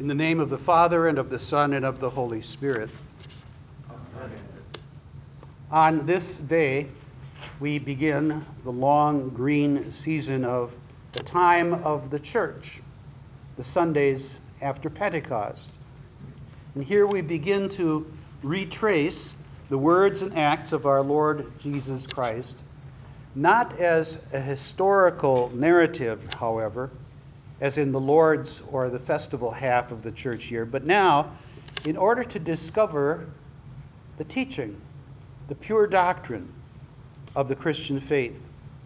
In the name of the Father, and of the Son, and of the Holy Spirit. Amen. On this day, we begin the long green season of the time of the church, the Sundays after Pentecost. And here we begin to retrace the words and acts of our Lord Jesus Christ, not as a historical narrative, however, as in the Lord's or the festival half of the church year, but now in order to discover the teaching, the pure doctrine of the Christian faith.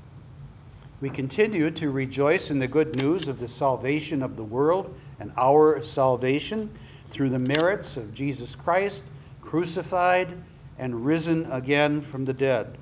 We continue to rejoice in the good news of the salvation of the world and our salvation through the merits of Jesus Christ, crucified and risen again from the dead.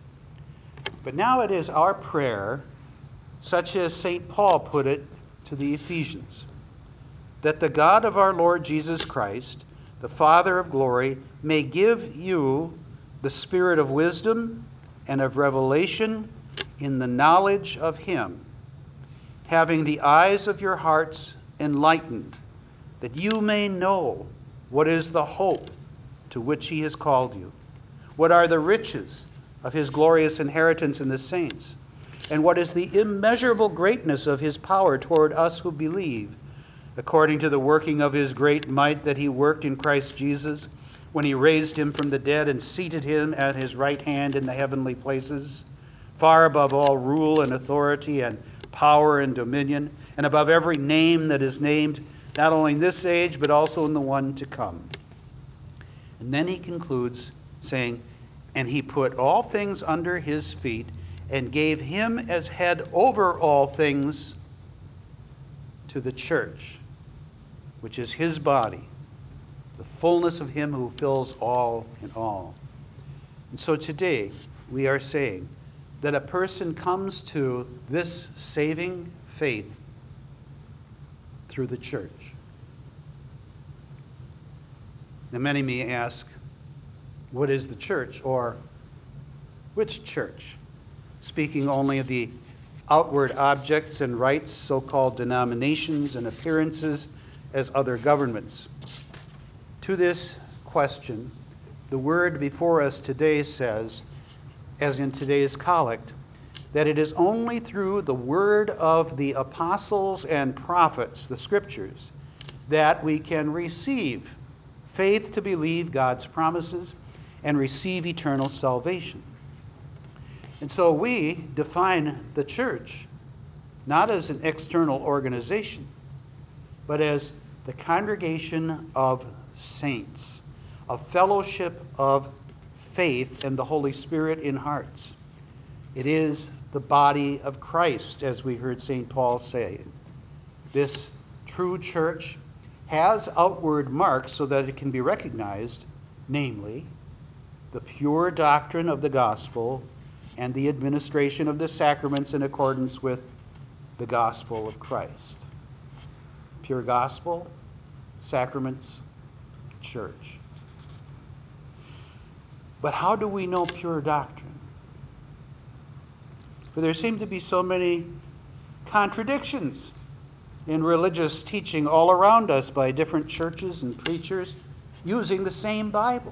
But now it is our prayer, such as St. Paul put it to the Ephesians, that the God of our Lord Jesus Christ, the Father of glory, may give you the spirit of wisdom and of revelation in the knowledge of him, having the eyes of your hearts enlightened, that you may know what is the hope to which he has called you, what are the riches of his glorious inheritance in the saints, and what is the immeasurable greatness of his power toward us who believe, according to the working of his great might that he worked in Christ Jesus, when he raised him from the dead and seated him at his right hand in the heavenly places, far above all rule and authority and power and dominion, and above every name that is named, not only in this age, but also in the one to come. And then he concludes saying, and he put all things under his feet, and gave him as head over all things to the church, which is his body, the fullness of him who fills all in all. And so today we are saying that a person comes to this saving faith through the church. Now many may ask, what is the church, or which church? Speaking only of the outward objects and rites, so-called denominations and appearances as other governments. To this question, the word before us today says, as in today's collect, that it is only through the word of the apostles and prophets, the scriptures, that we can receive faith to believe God's promises and receive eternal salvation. And so we define the church not as an external organization, but as the congregation of saints, a fellowship of faith and the Holy Spirit in hearts. It is the body of Christ, as we heard St. Paul say. This true church has outward marks so that it can be recognized, namely, the pure doctrine of the gospel and the administration of the sacraments in accordance with the gospel of Christ. Pure gospel, sacraments, church. But how do we know pure doctrine? For there seem to be so many contradictions in religious teaching all around us by different churches and preachers using the same Bible.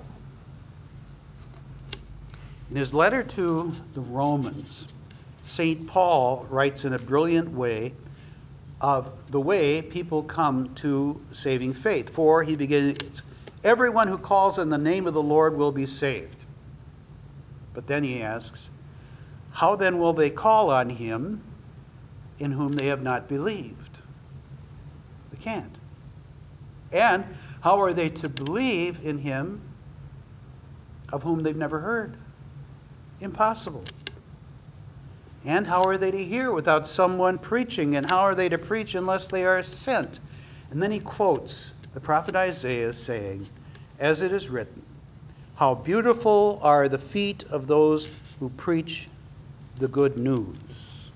In his letter to the Romans, St. Paul writes in a brilliant way of the way people come to saving faith. For he begins, everyone who calls on the name of the Lord will be saved. But then he asks, how then will they call on him in whom they have not believed? They can't. And how are they to believe in him of whom they've never heard? Impossible. And how are they to hear without someone preaching? And how are they to preach unless they are sent? And then he quotes the prophet Isaiah saying, as it is written, how beautiful are the feet of those who preach the good news.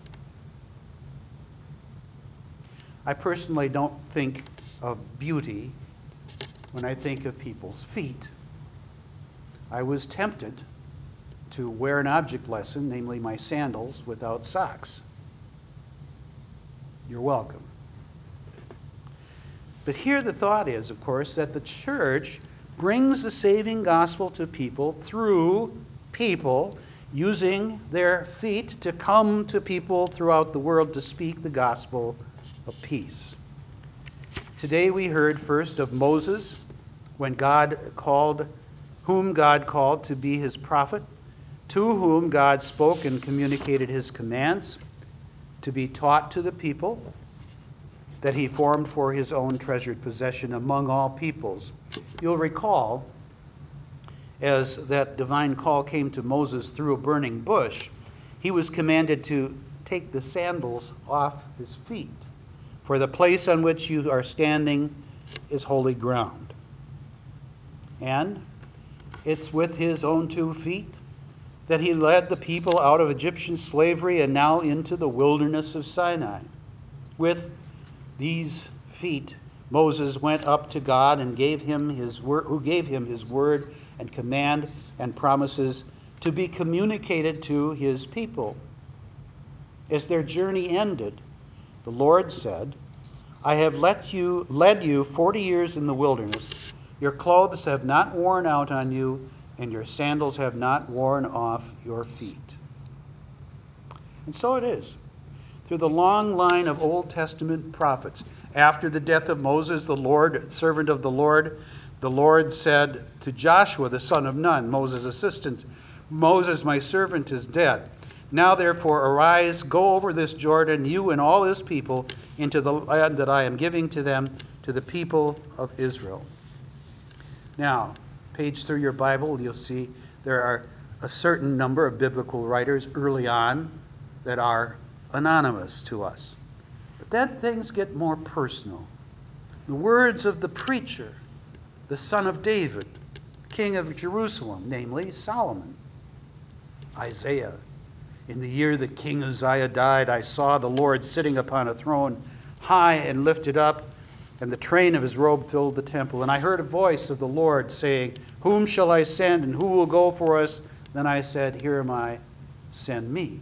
I personally don't think of beauty when I think of people's feet. I was tempted to wear an object lesson, namely my sandals, without socks. You're welcome. But here the thought is, of course, that the church brings the saving gospel to people through people using their feet to come to people throughout the world to speak the gospel of peace. Today we heard first of Moses, whom God called to be his prophet, to whom God spoke and communicated his commands to be taught to the people that he formed for his own treasured possession among all peoples. You'll recall, as that divine call came to Moses through a burning bush, he was commanded to take the sandals off his feet, for the place on which you are standing is holy ground. And it's with his own 2 feet that he led the people out of Egyptian slavery and now into the wilderness of Sinai. With these feet, Moses went up to God and gave him his word, who gave him his word and command and promises to be communicated to his people. As their journey ended, the Lord said, I have led you 40 years in the wilderness. Your clothes have not worn out on you, and your sandals have not worn off your feet. And so it is. Through the long line of Old Testament prophets, after the death of Moses, the servant of the Lord said to Joshua, the son of Nun, Moses' assistant, Moses, my servant, is dead. Now therefore arise, go over this Jordan, you and all this people, into the land that I am giving to them, to the people of Israel. Now, page through your Bible, you'll see there are a certain number of biblical writers early on that are anonymous to us. But then things get more personal. The words of the preacher, the son of David, king of Jerusalem, namely Solomon. Isaiah, in the year that King Uzziah died, I saw the Lord sitting upon a throne, high and lifted up, and the train of his robe filled the temple. And I heard a voice of the Lord saying, Whom shall I send, and who will go for us? Then I said, Here am I, send me.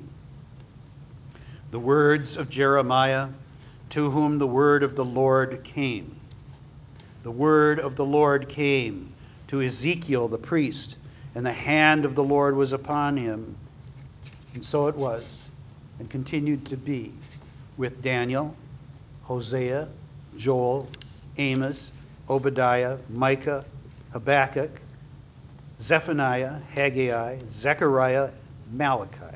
The words of Jeremiah, to whom the word of the Lord came. The word of the Lord came to Ezekiel the priest, and the hand of the Lord was upon him. And so it was, and continued to be, with Daniel, Hosea, Joel, Amos, Obadiah, Micah, Habakkuk, Zephaniah, Haggai, Zechariah, Malachi.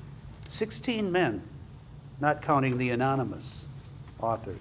16 men, not counting the anonymous authors.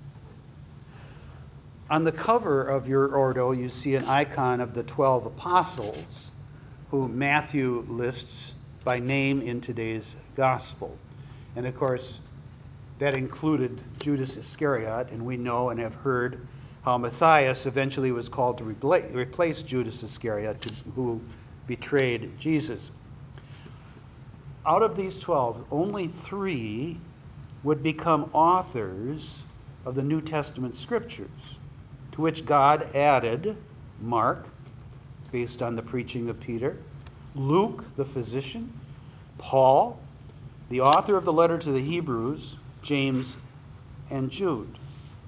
On the cover of your ordo, you see an icon of the 12 apostles, who Matthew lists by name in today's gospel. And of course, that included Judas Iscariot, and we know and have heard how Matthias eventually was called to replace Judas Iscariot, who betrayed Jesus. Out of these 12, only 3 would become authors of the New Testament scriptures, to which God added Mark, based on the preaching of Peter, Luke, the physician, Paul, the author of the letter to the Hebrews, James, and Jude.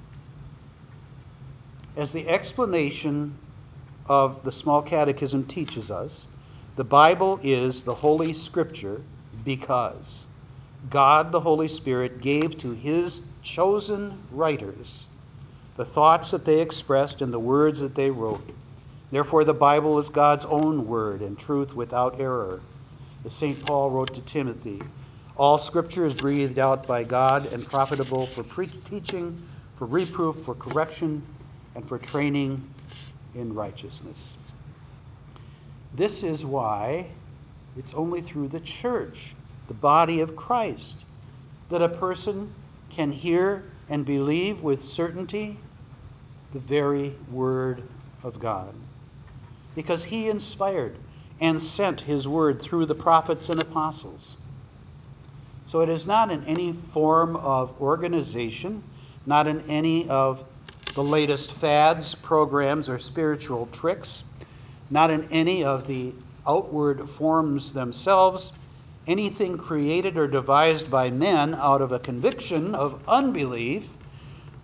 As the explanation of the Small Catechism teaches us, the Bible is the Holy Scripture because God, the Holy Spirit, gave to his chosen writers the thoughts that they expressed and the words that they wrote. Therefore, the Bible is God's own word and truth without error. As St. Paul wrote to Timothy, all Scripture is breathed out by God and profitable for teaching, for reproof, for correction, and for training in righteousness. This is why it's only through the church, the body of Christ, that a person can hear and believe with certainty the very word of God. Because he inspired and sent his word through the prophets and apostles. So it is not in any form of organization, not in any of the latest fads, programs, or spiritual tricks, not in any of the outward forms themselves, anything created or devised by men out of a conviction of unbelief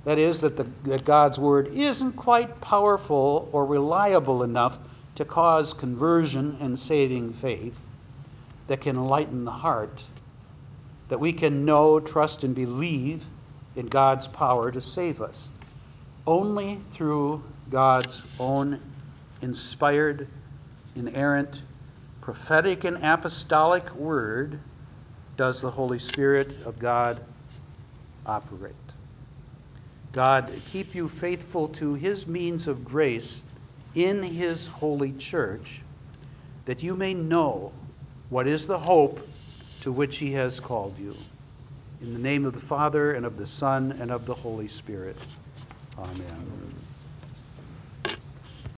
That is, that God's Word isn't quite powerful or reliable enough to cause conversion and saving faith that can enlighten the heart, that we can know, trust, and believe in God's power to save us. Only through God's own inspired, inerrant, prophetic, and apostolic Word does the Holy Spirit of God operate. God keep you faithful to His means of grace in His holy church, that you may know what is the hope to which He has called you. In the name of the Father, and of the Son, and of the Holy Spirit. Amen.